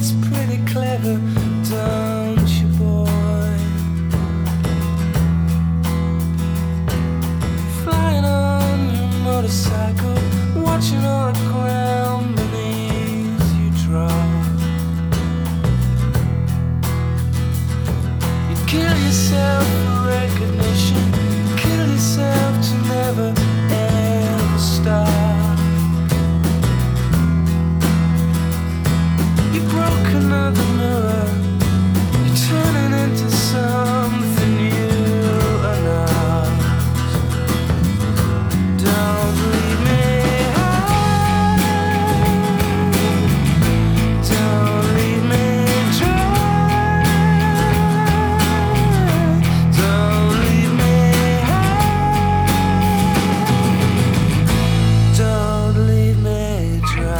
that's pretty clever, don't you, boy? Flying on your motorcycle, watching all the ground beneath you drop. You kill yourself for recognition, kill yourself to never ever stop. You broke another mirror, you're turning into something you are not. Don't leave me high, don't leave me dry, don't leave me high, don't leave me dry.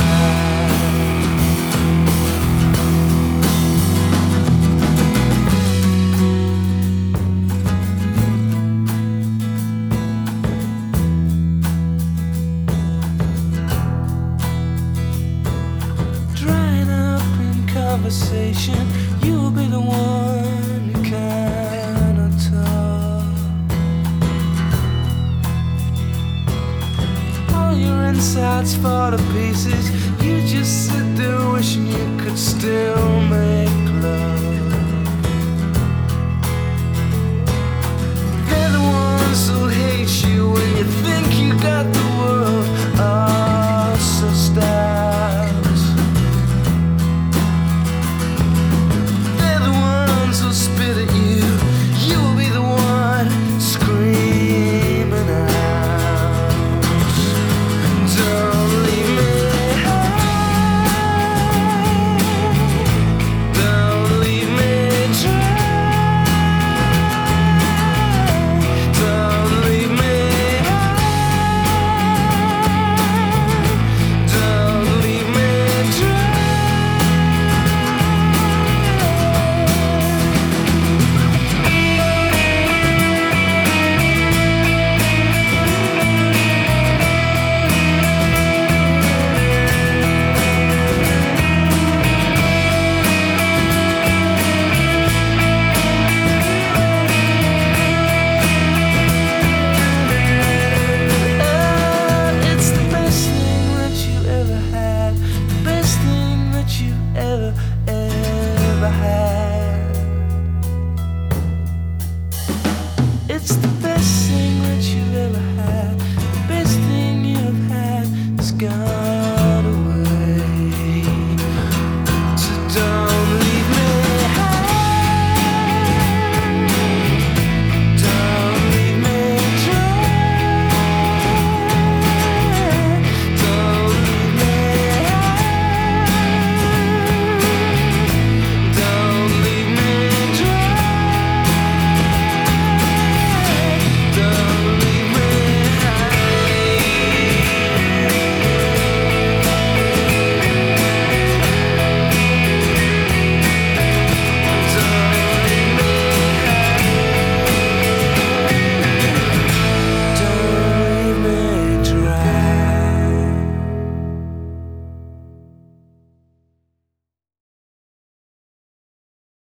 Drying up in conversation, you'll be the one who cannot talk. All your insides fall to pieces, you just sit there wishing you could still make love. They're the ones who hate you when you think you got the world all so stacked. They're the ones who spit at you, you will be the one screaming out. Don't leave me high, don't leave me dry, don't leave me high, don't leave me dry. It's the best thing that you ever had, the best thing that you ever had.